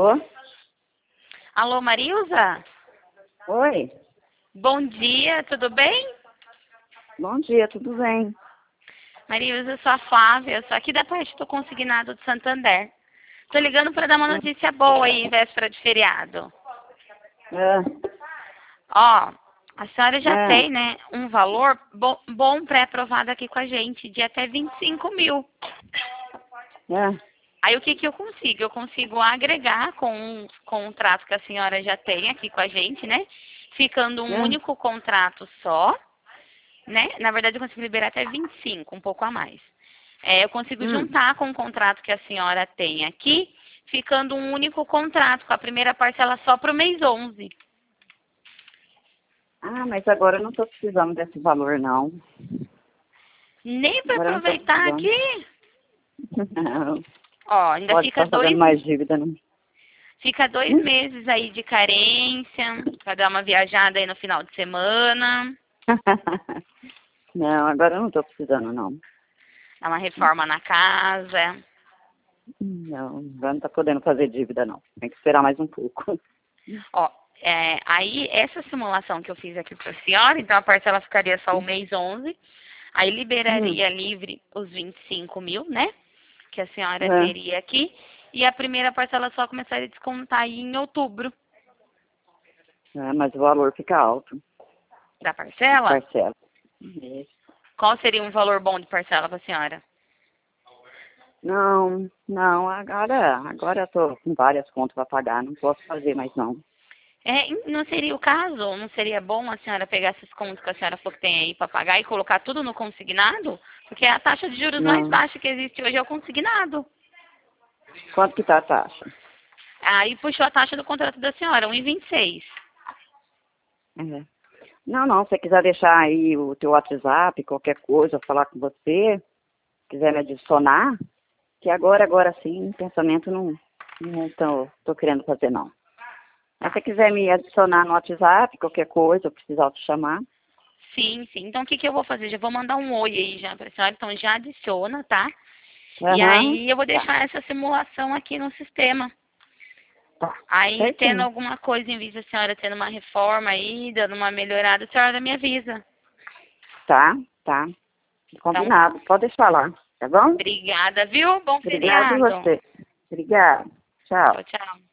Alô? Alô, Marilza? Oi? Bom dia, tudo bem? Bom dia, tudo bem? Marilza, eu sou a Flávia, eu sou aqui da parte do Consignado de Santander. Tô ligando para dar uma notícia boa aí, véspera de feriado. Ah, Ó, a senhora já ah, tem, né, um valor bom pré-aprovado aqui com a gente, de até 25 mil. ah, Aí o que que eu consigo? Eu consigo agregar com um contrato que a senhora já tem aqui com a gente, né? Ficando um ah. único contrato só, né? Na verdade, eu consigo liberar até 25, um pouco a mais. Eu consigo juntar com o contrato que a senhora tem aqui, ficando um único contrato, com a primeira parcela só para o mês 11. Ah, mas agora eu não estou precisando desse valor, não. Nem para Agora eu não estou aproveitar precisando. aqui. Não. Ó, ainda Pode estar fazendo mais dívida, não? fica 2 meses aí de carência, para dar uma viajada aí no final de semana, Não, agora eu não estou precisando, não. dar uma reforma na casa. Não, agora não está podendo fazer dívida, não. Tem que esperar mais um pouco. Ó, aí essa simulação que eu fiz aqui para a senhora, então a parcela ficaria só o mês 11, aí liberaria livre os 25 mil, né? Que a senhora É. teria aqui, e a primeira parcela só começaria a descontar aí em outubro É, mas o valor fica alto. da parcela. Parcela. Isso. Qual seria um valor bom de parcela para a senhora? Não, não, agora eu tô com várias contas para pagar, não posso fazer mais não. Não seria o caso? Não seria bom a senhora pegar esses contos que a senhora falou que tem aí para pagar e colocar tudo no consignado? Porque a taxa de juros mais Não. baixa que existe hoje é o consignado. Quanto que tá a taxa? Aí puxou a taxa do contrato da senhora, 1,26. É. Não, não, se você quiser deixar aí o teu WhatsApp, qualquer coisa, falar com você, quiser me adicionar, que agora sim, pensamento não tô querendo fazer não. Mas se você quiser me adicionar no WhatsApp, qualquer coisa, eu precisar te chamar. Sim, sim. Então o que que eu vou fazer? Já vou mandar um oi aí já para a senhora, então já adiciona, tá? E Aham, aí eu vou tá, deixar essa simulação aqui no sistema. tá, Aí, tendo certinho. alguma coisa em vista, a senhora tendo uma reforma aí, dando uma melhorada, a senhora me avisa. Tá, Então tá. combinado, pode deixar lá, tá bom? Obrigada, viu? Bom Obrigada a feriado. você. Obrigada, tchau. Tchau, tchau.